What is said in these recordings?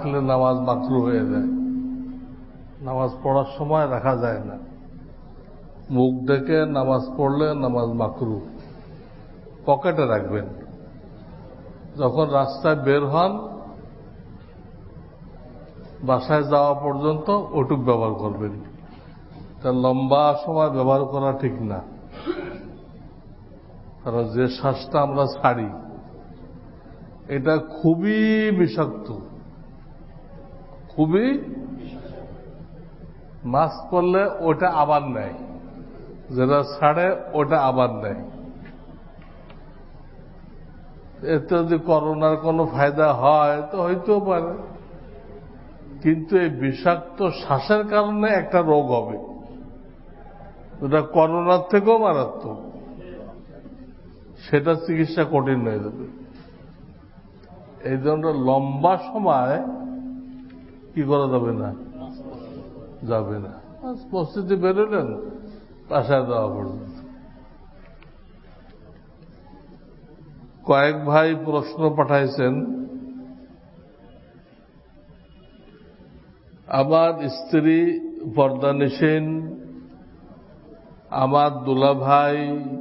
রাখলে নামাজ মাকরু হয়ে যায়, নামাজ পড়ার সময় রাখা যায় না। মুখ ডেকে নামাজ পড়লে নামাজ মাকরু। পকেটে রাখবেন, যখন রাস্তায় বের হন বাসায় যাওয়া পর্যন্ত ওটুক ব্যবহার করবেন। তা লম্বা সময় ব্যবহার করা ঠিক না, কারণ যে শ্বাসটা আমরা ছাড়ি এটা খুবই বিষাক্ত, খুবই। মাস্ক পরলে ওটা আবার নেয়, যেটা ছাড়ে ওটা আবার নেয়। এতে যদি করোনার কোনো ফায়দা হয় তো হইতেও পারে, কিন্তু এই বিষাক্ত শ্বাসের কারণে একটা রোগ হবে, যেটা করোনার থেকেও মারাত্মক। সেটা চিকিৎসা কঠিন হয়ে যাবে। এই জন্য লম্বা সময় কি করা যাবে না, যাবে না। মসজিদে বেরোলেন বাসায় যাওয়া পর্যন্ত। কয়েক ভাই প্রশ্ন পাঠাইছেন, আমার স্ত্রী পর্দানিসীন, আমার দুলাভাই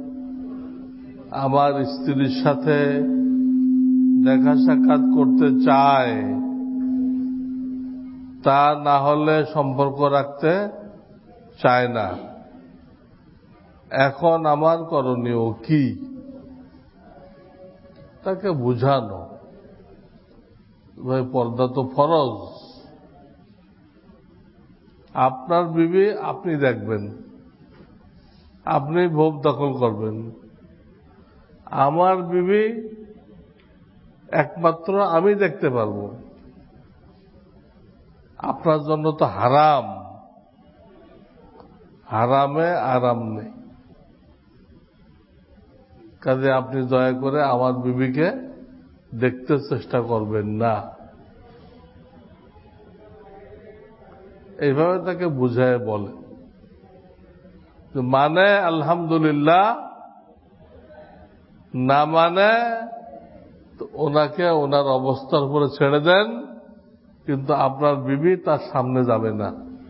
আমার স্ত্রীর সাথে দেখা সাক্ষাৎ করতে চায়, তা না হলে সম্পর্ক রাখতে চায় না। এখন আমার করণীয় কি? তাকে বুঝানো, ভাই পর্দা তো ফরজ। আপনার বিবি আপনি দেখবেন, আপনি ভোগ দখল করবেন। আমার বিবি একমাত্র আমি দেখতে পারবো, আপনার জন্য তো হারাম। হারামে আরাম নেই। কাজে আপনি দয়া করে আমার বিবিকে দেখতে চেষ্টা করবেন না। এইভাবে তাকে বুঝায় বলে, মানে আলহামদুলিল্লাহ, না মানে তো ওনাকে ওনার অবস্থার উপরে ছেড়ে দেন, কিন্তু আপনার বিবি তার সামনে যাবে না।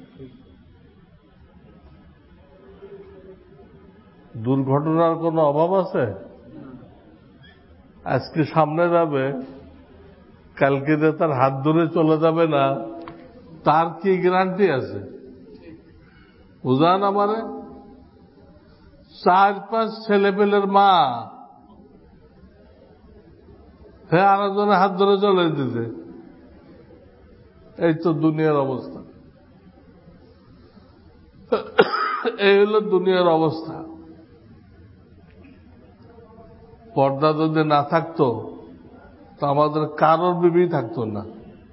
দুর্ঘটনার কোনো অভাব আছে? আজকে সামনে যাবে, কালকে যে তার হাত ধরে চলে যাবে না, তার কি গ্যারান্টি আছে? বুঝান আমারে। 4-5 ছেলেপেলের মা, হ্যাঁ, আরেকজনের হাত ধরে চলে যেতেছে। এই তো দুনিয়ার অবস্থা। এই হলো দুনিয়ার অবস্থা। পর্দা যদি না থাকতো তো আমাদের কারোর বিবি থাকতো না,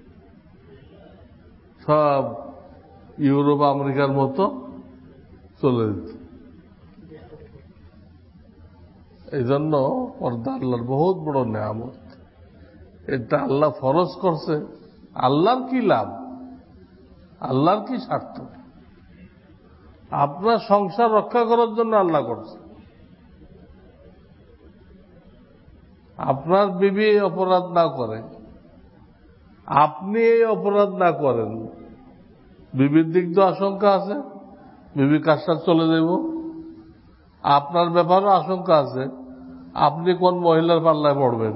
সব ইউরোপ আমেরিকার মতো চলে যেত। এই জন্য পর্দা আল্লাহর বহুত বড় নেয়ামত। এটা আল্লাহ ফরজ করছে। আল্লাহর কি লাভ, আল্লাহর কি স্বার্থ? আপনার সংসার রক্ষা করার জন্য আল্লাহ করছে। আপনার বিবি এই অপরাধ না করে, আপনি এই অপরাধ না করেন, বিবির দিক তো আশঙ্কা আছে, বিবি কার সাথে চলে যাব। আপনার ব্যাপারও আশঙ্কা আছে, আপনি কোন মহিলার পাল্লায় পড়বেন।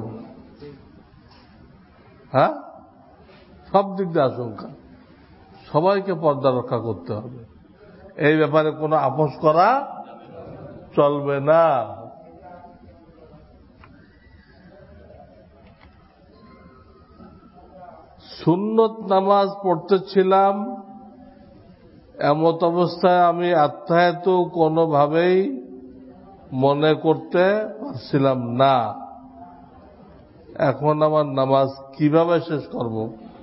হ্যাঁ, সব দিক দিয়ে আশঙ্কা। সবাইকে পর্দা রক্ষা করতে হবে, এই ব্যাপারে কোনো আপোষ করা চলবে না। সুন্নত নামাজ পড়তেছিলাম, এমত অবস্থায় আমি আত্মায়াত কোনোভাবেই মনে করতে পারছিলাম না। এখন আমার নামাজ কিভাবে শেষ করব?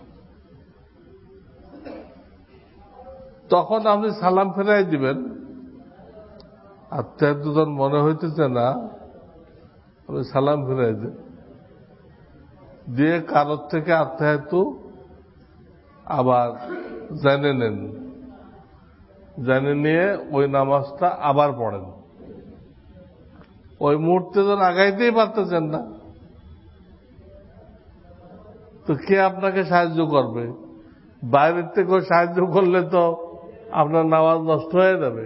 তখন আপনি সালাম ফেরাই দিবেন। আত্মায়াত যখন মনে হইতেছে না, আপনি সালাম ফেরাই দেন, দিয়ে কারোর থেকে আত্মায়াত আবার জেনে নেন, জেনে নিয়ে ওই নামাজটা আবার পড়েন। ওই মুহূর্তে যখন আগাইতেই পারতেছেন না, তো তো কে আপনাকে সাহায্য করবে? বাইরের থেকে সাহায্য করলে তো আপনার নামাজ নষ্ট হয়ে যাবে।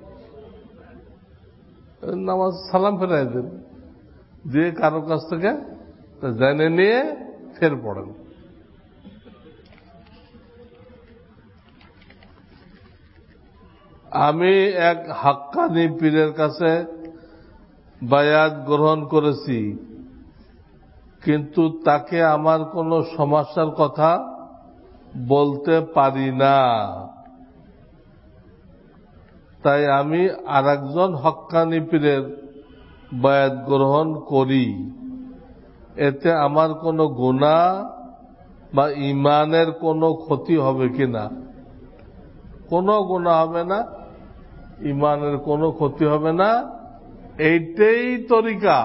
নামাজ সালাম ফেরাই দেন, দিয়ে কারো কাছ থেকে জেনে নিয়ে ফের পড়েন। আমি এক হাক্কানি পীরের কাছে বায়াত গ্রহণ করেছি, কিন্তু তাকে আমার কোনো সমস্যার কথা বলতে পারি না। তাই আমি আরেকজন হাক্কানি পীরের বায়াত গ্রহণ করি। এতে আমার কোনো গুনাহ বা ঈমানের কোনো ক্ষতি হবে কিনা? কোনো গুনাহ হবে না, ঈমানের কোনো ক্ষতি হবে না। এইটাই তরিকা।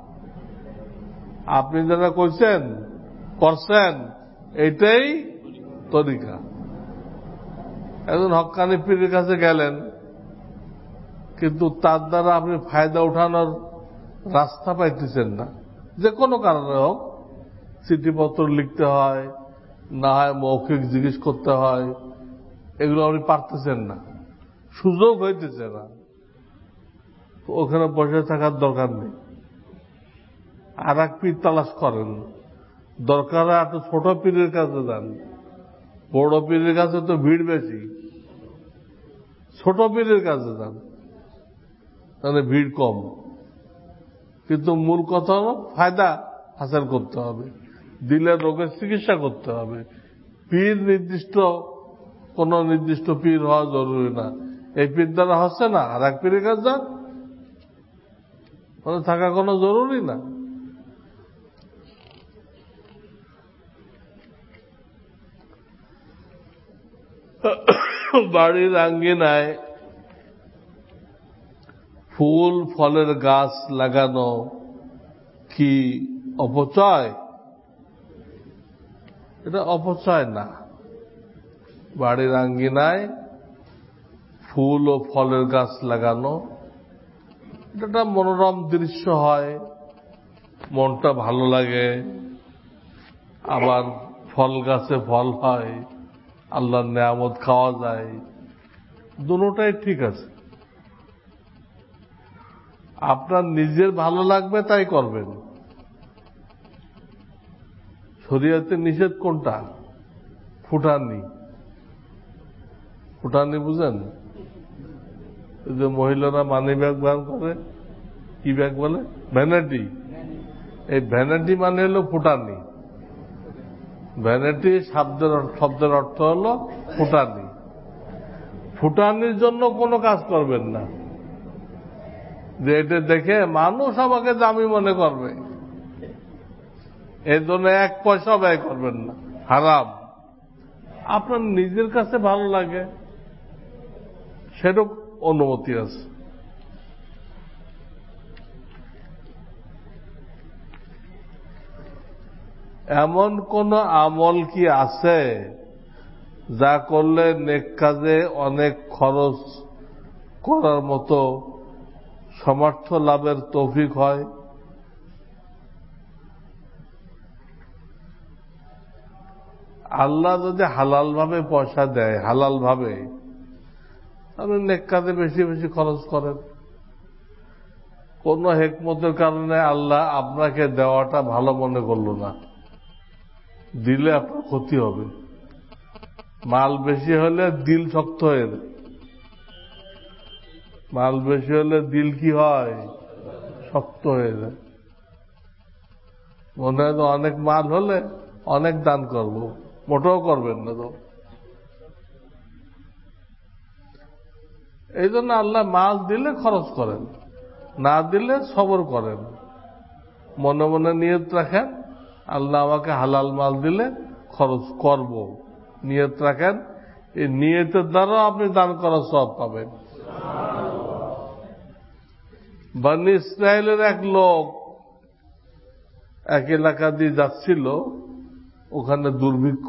আপনি যারা করছেন এইটাই তরিকা। একজন হক্কানি পীরের কাছে গেলেন, কিন্তু তার দ্বারা আপনি ফায়দা উঠানোর রাস্তা পাইতেছেন না। যে কোনো কারণে হোক, চিঠিপত্র লিখতে হয়, না হয় মৌখিক জিজ্ঞেস করতে হয়, এগুলো আপনি পারতেছেন না, সুযোগ হইতেছে না। ওখানে বসে থাকার দরকার নেই, আর এক পীর তালাশ করেন। দরকার একটু ছোট পীরের কাছে যান। বড় পীরের কাছে তো ভিড় বেশি, ছোট পীরের কাছে যান, তাহলে ভিড় কম। কিন্তু মূল কথা হলো ফায়দা হাসিল করতে হবে, দিলে রোগের চিকিৎসা করতে হবে। পীর কোন নির্দিষ্ট পীর হওয়া জরুরি না। এই পীর দ্বারা হচ্ছে না, আর এক পীরের কাছে যান, থাকা কোনো জরুরি না। বাড়ির আঙ্গিনায় ফুল ফলের গাছ লাগানো কি অপচয়? এটা অপচয় না। বাড়ির আঙ্গিনায় ফুল ও ফলের গাছ লাগানো এটা একটা মনোরম দৃশ্য হয়, মনটা ভালো লাগে। আবার ফল গাছে ফল হয়, আল্লাহর নেয়ামত খাওয়া যায়, দুটোটাই ঠিক আছে। আপনার নিজের ভালো লাগবে তাই করবেন। শরীয়তে নিষেধ কোনটা? ফুটানি বুঝেন? যে মহিলারা মানি ব্যাগ ব্যান করে, কি ব্যাগ বলে? ভ্যানিটি। এই ভ্যানিটি মানে হলো ফুটানি। ভ্যানিটি শব্দের অর্থ হলো ফুটানি। ফুটানির জন্য কোনো কাজ করবেন না, যে এটা দেখে মানুষ আমাকে দামি মনে করবে, এর জন্য এক পয়সা ব্যয় করবেন না, হারাম। আপনার নিজের কাছে ভালো লাগে সেরকম অনুমতি আছে। এমন কোন আমল কি আছে যা করলে নেক কাজে অনেক খরচ করার মতো সামর্থ্য লাভের তৌফিক হয়? আল্লাহ যদি হালাল ভাবে পয়সা দেয়, হালাল ভাবে, আপনি নেক কাজে বেশি বেশি খরচ করেন। কোন হেকমতের কারণে আল্লাহ আপনাকে দেওয়াটা ভালো মনে করলো না, দিলে আপনার ক্ষতি হবে। মাল বেশি হলে দিল শক্ত হয়ে যায়। মাল বেশি হলে দিল কি হয়? শক্ত হয়ে যায়। মনে হয় তো অনেক মাল হলে অনেক দান করব, মোটেও করবেন না তো। এই জন্য আল্লাহ মাল দিলে খরচ করেন, না দিলে সবর করেন। মনে মনে নিয়ত রাখেন, আল্লাহ আমাকে হালাল মাল দিলে খরচ করব, নিয়ত রাখেন। এই নিয়তের দ্বারা আপনি দান করার সওয়াব পাবেন। বনী ইসরায়েলের এক লোক এক এলাকা দিয়ে যাচ্ছিল, ওখানে দুর্ভিক্ষ,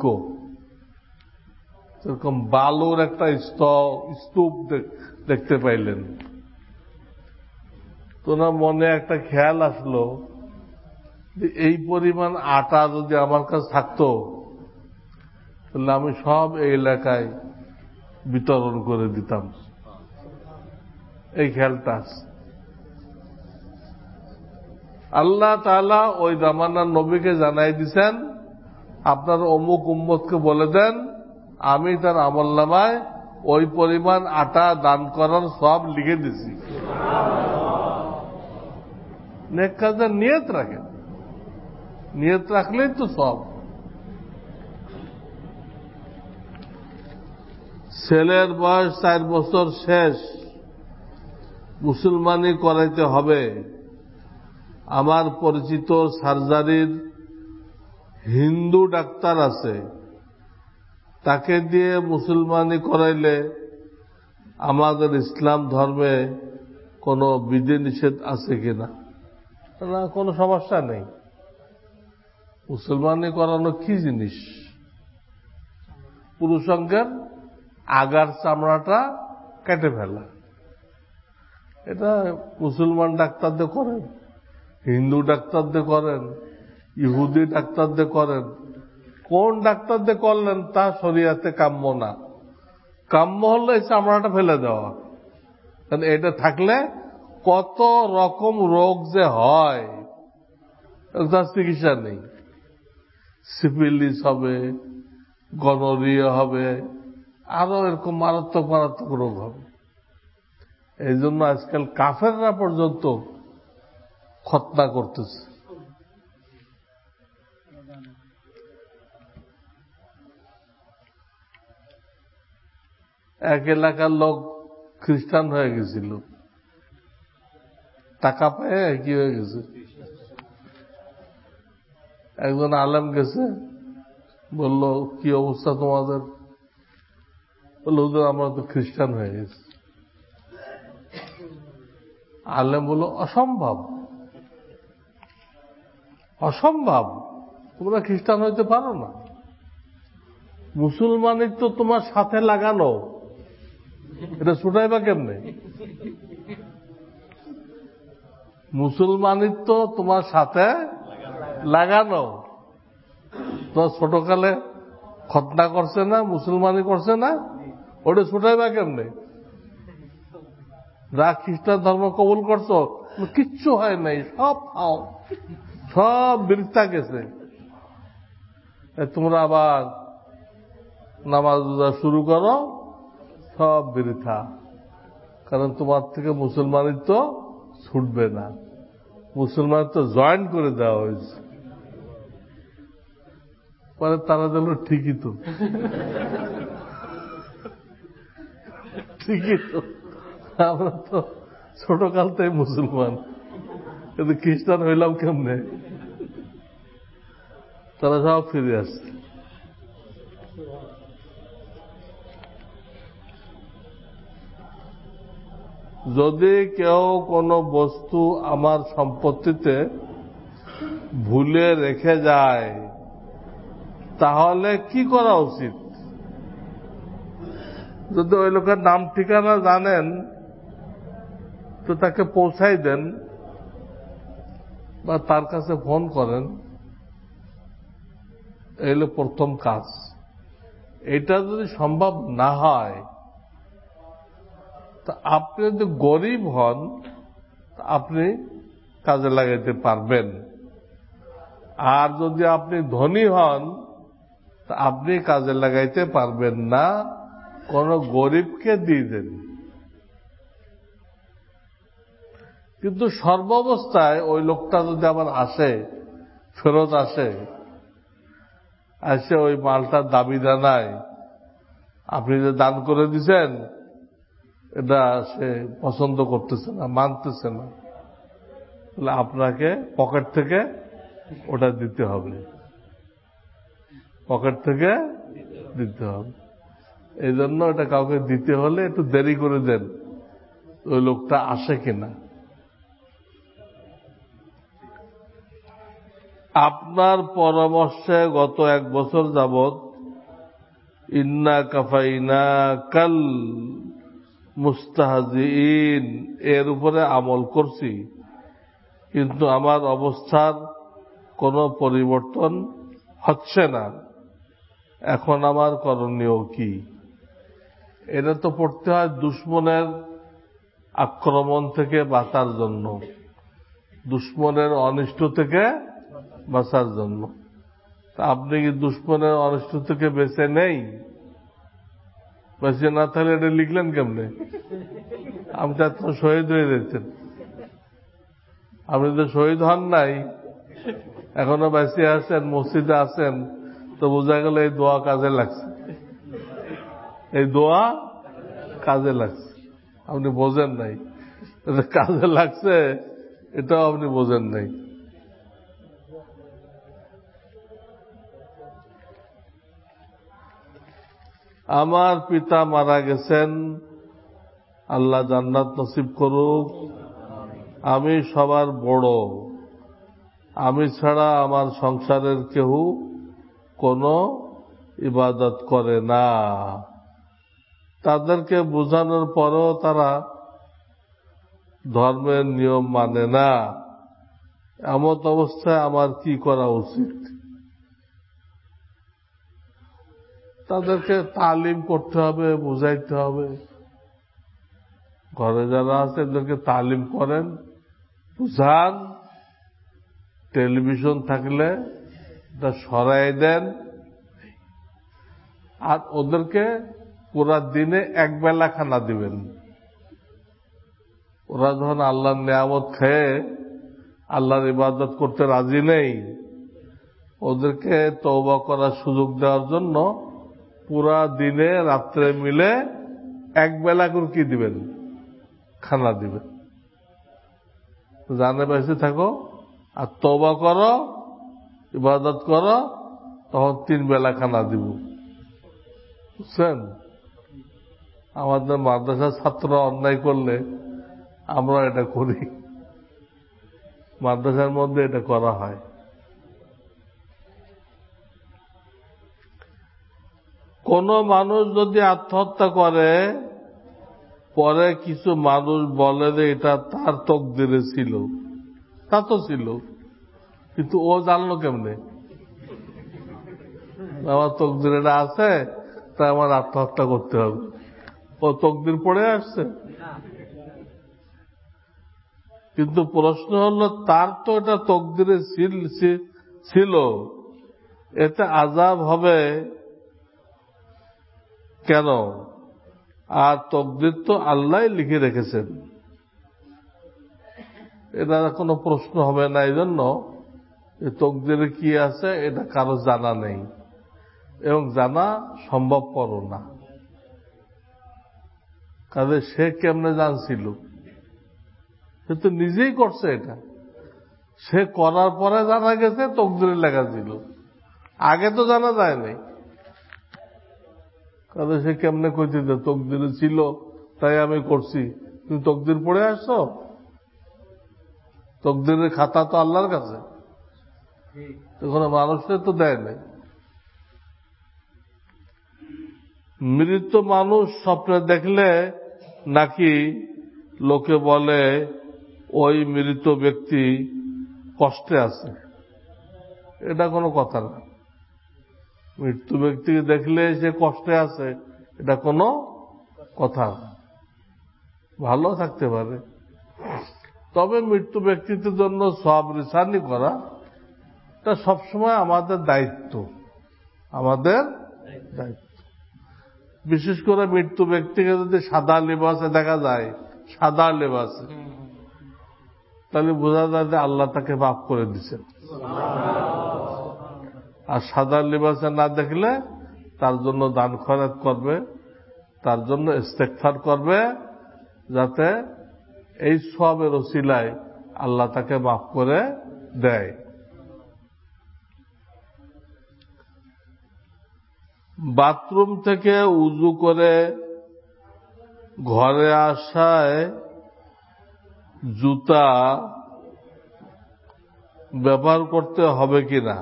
এরকম বালুর একটা স্তূপ দেখতে পাইলেন। তো না মনে একটা খেয়াল আসলো, এই পরিমাণ আটা যদি আমার কাছে থাকতো তাহলে আমি সব এই এলাকায় বিতরণ করে দিতাম। এই খেয়ালটা আছে। আল্লাহ তাআলা ওই জামানার নবীকে জানাই দিছেন, আপনার অমুক উম্মতকে বলে দেন আমি তার আমলনামায় ওই পরিমাণ আটা দান করার সব লিখে দিছি। নেক কাজের নিয়ত রাখেন, নিয়ত রাখলেই তো সব। ছেলের বয়স 4 বছর শেষ, মুসলমানি করাইতে হবে। আমার পরিচিত সার্জারির হিন্দু ডাক্তার আছে, তাকে দিয়ে মুসলমানি করাইলে আমাদের ইসলাম ধর্মে কোনো বিধিনিষেধ আছে কিনা? না, কোনো সমস্যা নেই। মুসলমানি করানো কি জিনিস? পুরুষাঙ্গের আগার চামড়াটা কেটে ফেলা, এটা মুসলমান ডাক্তারদের করেন, হিন্দু ডাক্তারদের করেন, ইহুদি ডাক্তারদের করেন। কোন ডাক্তারদের করলেন তা শরীয়তে কাম্য না। কাম্য হলো এই চামড়াটা ফেলে দেওয়া। কারণ এটা থাকলে কত রকম রোগ যে হয় তার চিকিৎসা নেই। সিফিলিস হবে, গনোরিয়া হবে, আরো এরকম মারাত্মক মারাত্মক রোগ হবে। এই জন্য আজকাল কাফেররা পর্যন্ত খতনা করতেছে। এক এলাকার লোক খ্রিস্টান হয়ে গেছিল, টাকা পেয়ে কি হয়ে গেছে। একজন আলেম গেছে, বলল কি অবস্থা তোমাদের? বলল হুজুর আমরা তো খ্রিস্টান হয়ে গেছি। আলেম বলল অসম্ভব, অসম্ভব, তোমরা খ্রিস্টান হইতে পারো না। মুসলমানের তো তোমার সাথে লাগানো, এটা ছুটাইবা কেমনে? মুসলমানের তো তোমার সাথে লাগানো। তোমার ছোটকালে খতনা করছে না, মুসলমানি করছে না, ওটা ছুটাইবা কেমনে? যা খ্রিস্টান ধর্ম কবুল করছো কিচ্ছু হয় নাই, সব খাও, সব বৃথা গেছে। তোমরা আবার নামাজ রোজা শুরু করো, সব বৃথা। কারণ তোমার থেকে মুসলমানের তো ছুটবে না, মুসলমান তো জয়েন করে দেওয়া হয়েছে। পরে তারা দিল ঠিকই তো, ঠিকই তো, আমরা তো ছোটকাল থেকে মুসলমান, কিন্তু খ্রিস্টান হইলাম কেমনে? তারা সব ফিরে আসছে। যদি কেউ কোনো বস্তু আমার সম্পত্তিতে ভুলে রেখে যায় তাহলে কি করা উচিত? যদি ওই লোকের নাম ঠিকানা জানেন তো তাকে পৌঁছাই দেন বা তার কাছে ফোন করেন, এই হলো প্রথম কাজ। এটা যদি সম্ভব না হয় তা আপনি যদি গরিব হন আপনি কাজে লাগাইতে পারবেন, আর যদি আপনি ধনী হন তা আপনি কাজে লাগাইতে পারবেন না, কোন গরিবকে দিয়ে দেন। কিন্তু সর্বাবস্থায় ওই লোকটা যদি আবার আসে, ফেরত আসে, এসে ওই মালটার দাবি জানায়, আপনি যে দান করে দিছেন এটা সে পছন্দ করতেছে না, মানতেছে না, তাহলে আপনাকে পকেট থেকে ওটা দিতে হবে, পকেট থেকে দিতে হবে। এই জন্য এটা কাউকে দিতে হলে একটু দেরি করে দেন, ওই লোকটা আসে কিনা। আপনার পরামর্শে গত 1 বছর যাবৎ ইন্না কাফাইনা কাল মুস্তাহজিইন এর উপরে আমল করছি, কিন্তু আমার অবস্থার কোনো পরিবর্তন হচ্ছে না, এখন আমার করণীয় কি? এটা তো পড়তে হয় দুশমনের আক্রমণ থেকে বাঁচার জন্য, দুশমনের অনিষ্ট থেকে বাঁচার জন্য। তা আপনি কি দুশমনের অনিষ্ট থেকে বেঁচে নেই? বেঁচে না থাকলে এটা লিখলেন কেমনে? আপনি তো শহীদ হয়ে যাচ্ছেন। আপনি তো শহীদ হন নাই, এখনো বেঁচে আছেন, মসজিদে আছেন, তো বোঝা গেল এই দোয়া কাজে লাগছে, এই দোয়া কাজে লাগছে। আপনি বোঝেন নাই কাজে লাগছে, এটাও আপনি বোঝেন নাই। আমার পিতা মারা গেছেন, আল্লাহ জান্নাত নসিব করুক। আমি সবার বড়, আমি ছাড়া আমার সংসারের কেউ কোনো ইবাদত করে না। তাদেরকে বোঝানোর পরও তারা ধর্মের নিয়ম মানে না। এমত অবস্থায় আমার কি করা উচিত? তাদেরকে তালিম করতে হবে, বুঝাইতে হবে। ঘরে যারা আছে এদেরকে তালিম করেন, বুঝান। টেলিভিশন থাকলে তা সরাই দেন। আর ওদেরকে পুরা দিনে একবেলা খানা দিবেন। ওরা যখন আল্লাহর নিয়ামত খেয়ে আল্লাহর ইবাদত করতে রাজি নেই, ওদেরকে তওবা করার সুযোগ দেওয়ার জন্য পুরা দিনে রাত্রে মিলে একবেলা করে কি দিবেন? খানা দিবেন। জানে বেঁচে থাকো আর তওবা করো, ইবাদত করো, তখন 3 বেলা খানা দিব। বুঝছেন? আমাদের মাদ্রাসার ছাত্ররা অন্যায় করলে আমরা এটা করি, মাদ্রাসার মধ্যে এটা করা হয়। কোন মানুষ যদি আত্মহত্যা করে, পরে কিছু মানুষ বলে যে এটা তার তকদিরে ছিল। তা তো ছিল, কিন্তু ও জানলো কেমনে আমার তকদিরে এটা আছে, তাই আমার আত্মহত্যা করতে হবে? ও তকদির পড়ে আসছে। কিন্তু প্রশ্ন হলো, তার তো এটা তকদিরে ছিল, এতে আযাব হবে কেন? আর তকদির তো আল্লাহ লিখে রেখেছেন, এটা কোনো প্রশ্ন হবে না। এই জন্য তকদিরে কি আছে এটা কারো জানা নেই এবং জানা সম্ভবপর না। কাজে সে কেমনে জানছিল? সে তো নিজেই করছে এটা। সে করার পরে জানা গেছে তকদিরে লেখা ছিল, আগে তো জানা যায় নাই। কাজে সে কেমনে কইতে তকদিরে ছিল তাই আমি করছি? তুমি তকদির পড়ে আসছো? তকদিরের খাতা তো আল্লাহর কাছে, কোনো মানুষের তো দেয় নাই। মৃত মানুষ স্বপ্নে দেখলে নাকি লোকে বলে ওই মৃত ব্যক্তি কষ্টে আছে। এটা কোনো কথা না। মৃত্যু ব্যক্তিকে দেখলে সে কষ্টে আছে, এটা কোনো কথা না। ভালো থাকতে পারে। তবে মৃত্যু ব্যক্তিত্বের জন্য সওয়াব রিসানি করা এটা সবসময় আমাদের দায়িত্ব, আমাদের দায়িত্ব। বিশেষ করে মৃত্যু ব্যক্তিকে যদি সাদা লেবাসে দেখা যায়, সাদা লেবাসে, তাহলে বোঝা যায় যে আল্লাহ তাকে মাফ করে দিচ্ছেন। আর সাদা লেবাসে না দেখলে তার জন্য দান খয়রাত করবে, তার জন্য ইস্তেগফার করবে, যাতে এই সওয়াবের ওসিলায় আল্লাহ তাকে মাফ করে দেয়। বাথরুম থেকে উযু করে ঘরে আসায় জুতা ব্যবহার করতে হবে কিনা?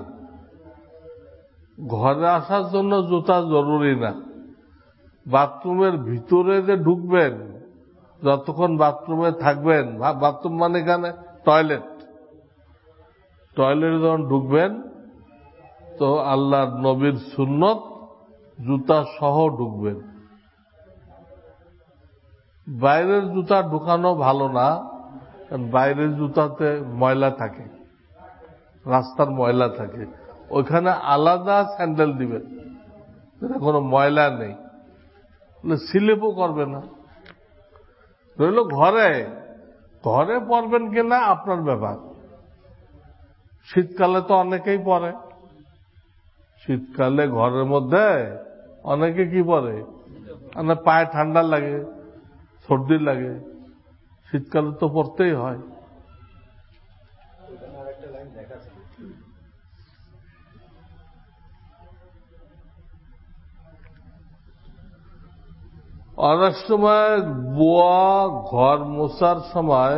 ঘরে আসার জন্য জুতা জরুরি না। বাথরুমের ভিতরে যে ঢুকবেন, যতক্ষণ বাথরুমে থাকবেন, বাথরুম মানে এখানে টয়লেট, টয়লেটে যখন ঢুকবেন তো আল্লাহর নবীর সুন্নত জুতা সহ ঢুকবেন। বাইরের জুতা ঢুকানো ভালো না, কারণ বাইরের জুতাতে ময়লা থাকে, রাস্তার ময়লা থাকে, ওইখানে আলাদা স্যান্ডেল দিবেন, কোনো ময়লা নেই, স্লিপও করবে না। রইল ঘরে, ঘরে পরবেন কিনা আপনার ব্যাপার। শীতকালে তো অনেকেই পরে, শীতকালে ঘরের মধ্যে অনেকে কি পরে, মানে পায়ে ঠান্ডা লাগে, সর্দি লাগে, শীতকালে তো পড়তেই হয়। অনেক সময় বুয়া ঘর মোছার সময়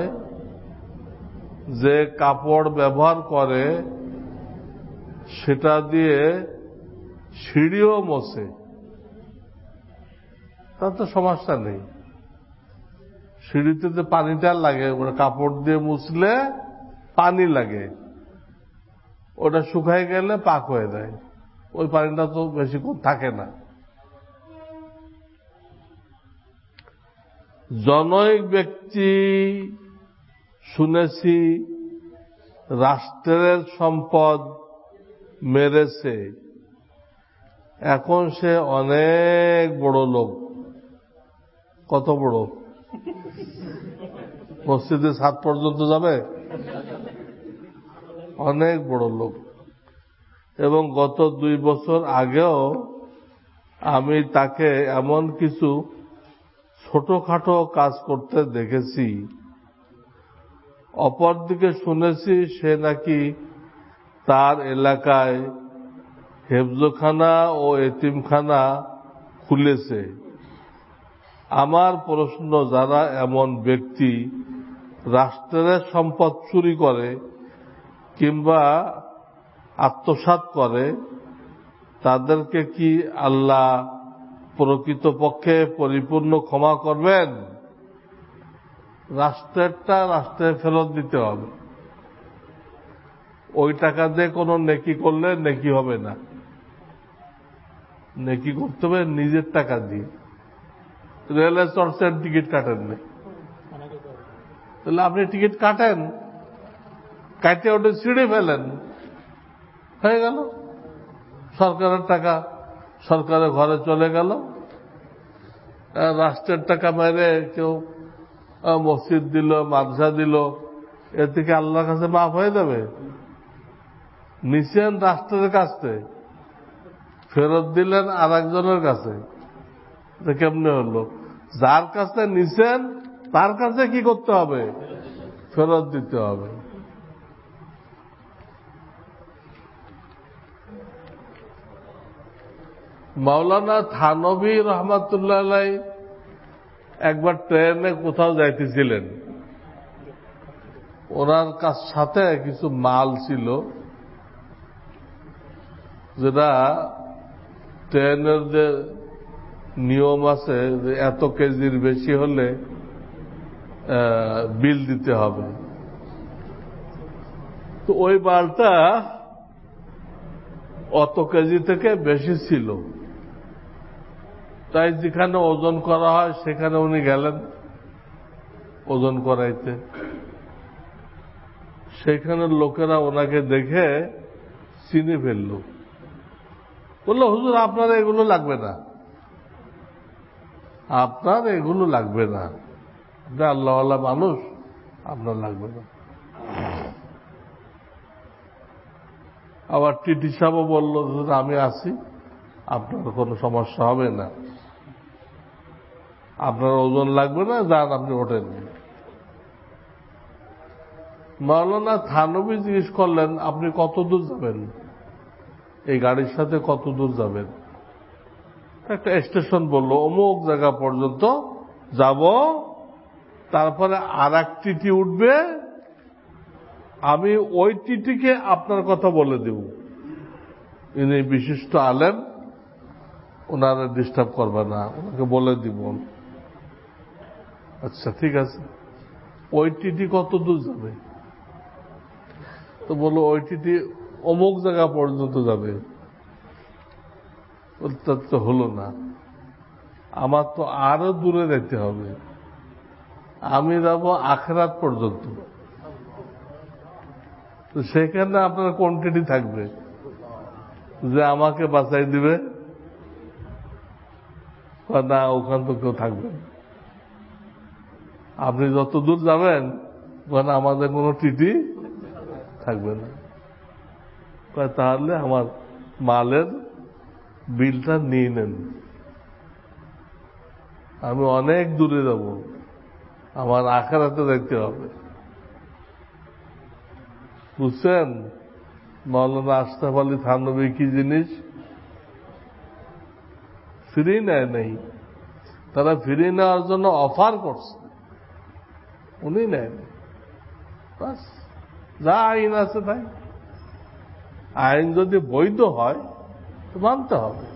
যে কাপড় ব্যবহার করে সেটা দিয়ে সিঁড়িও মোছে, তার তো সমস্যা নেই। সিঁড়িতে যে পানিটা লাগে, ওটা কাপড় দিয়ে মুছলে পানি লাগে, ওটা শুকায় গেলে পাক হয়ে যায়, ওই পানিটা তো বেশিক্ষণ থাকে না। জনৈক ব্যক্তি শুনেছি রাষ্ট্রের সম্পদ মেরেছে, এখন সে অনেক বড় লোক। কত বড়? মসজিদের ছাদ পর্যন্ত যাবে, অনেক বড় লোক। এবং গত 2 বছর আগেও আমি তাকে এমন কিছু ছোটখাটো কাজ করতে দেখেছি। অপরদিকে শুনেছি সে নাকি তার এলাকায় হেফজখানা ও এতিমখানা খুলেছে। আমার প্রশ্ন, যারা এমন ব্যক্তি রাষ্ট্রের সম্পদ চুরি করে কিংবা আত্মসাৎ করে, তাদেরকে কি আল্লাহ প্রকৃতপক্ষে পরিপূর্ণ ক্ষমা করবেন? রাষ্ট্রেরটা রাষ্ট্রে ফেরত দিতে হবে। ওই টাকা দিয়ে কোনো নেকি করলে নেকি হবে না, নেকি করতে হবে নিজের টাকা দিয়ে। রেলে চড়ছেন, টিকিট কাটেন না, তাহলে আপনি টিকিট কাটেন, কাটে ওটা ছিঁড়ে ফেলেন, হয়ে গেল। সরকারের টাকা সরকারের ঘরে চলে গেল। রাষ্ট্রের টাকা মেরে কেউ মসজিদ দিল, মাদ্রাসা দিল, এর থেকে আল্লাহর কাছে মাফ হয়ে যাবে? নিছেন রাষ্ট্রের কাছে, ফেরত দিলেন আর একজনের কাছে, কেমনে হলো? যার কাছে নিছেন তার কাছে কি করতে হবে? ফেরত দিতে হবে। মাওলানা থানভী রহমাতুল্লাহ আলাইহ একবার ট্রেনে কোথাও যাইতেছিলেন, ওনার সাথে কিছু মাল ছিল, যেটা ট্রেনের যে নিয়ম আছে যে এত কেজির বেশি হলে বিল দিতে হবে। তো ওই মালটা অত কেজি থেকে বেশি ছিল, তাই যেখানে ওজন করা হয় সেখানে উনি গেলেন ওজন করাইতে। সেখানে লোকেরা ওনাকে দেখে চিনে ফেলল, বললো, হুজুর আপনার এগুলো লাগবে না, আপনার এগুলো লাগবে না, আপনি আল্লাহওয়ালা মানুষ, আপনার লাগবে না। আবার টিটি সাহেবও বলল, আমি আছি, আপনার কোনো সমস্যা হবে না, আপনার ওজন লাগবে না, যান আপনি ওঠেন। মাওলানা থানভী জিজ্ঞেস করলেন, আপনি কত দূর যাবেন, এই গাড়ির সাথে কত দূর যাবেন? একটা স্টেশন বললো, অমুক জায়গা পর্যন্ত যাব, তারপরে আর এক টিটি উঠবে, আমি ওই টিটিকে আপনার কথা বলে দেব, ইনি বিশিষ্ট আলেম, ওনারা ডিস্টার্ব করবে না, ওনাকে বলে দিব। আচ্ছা ঠিক আছে। ওই টিটি কত দূর যাবে? তো বললো ওই চিঠি অমুক জায়গা পর্যন্ত যাবে। তো হলো না, আমার তো আরো দূরে যেতে হবে, আমি যাব আখিরাত পর্যন্ত। তো সেখানে আপনার কোয়ান্টিটি থাকবে যে আমাকে বাঁচাই দিবে না, ওখান তো কেউ থাকবে না। আপনি যত দূর যাবেন ওখানে আমাদের কোনো টিটি থাকবে না। তাহলে আমার মালের বিলটা নিয়ে নেন, আমি অনেক দূরে যাব, আমার আখিরাতে দেখতে হবে। বুঝছেন মাওলানা আশরাফ আলী থানভী কি জিনিস? ফিরিয়ে নেয় নেই, তারা ফিরিয়ে নেওয়ার জন্য অফার করছে, উনি নেন। বাস, যা আইন আছে তাই। আইন যদি বৈধ হয় তো মানতে হবে।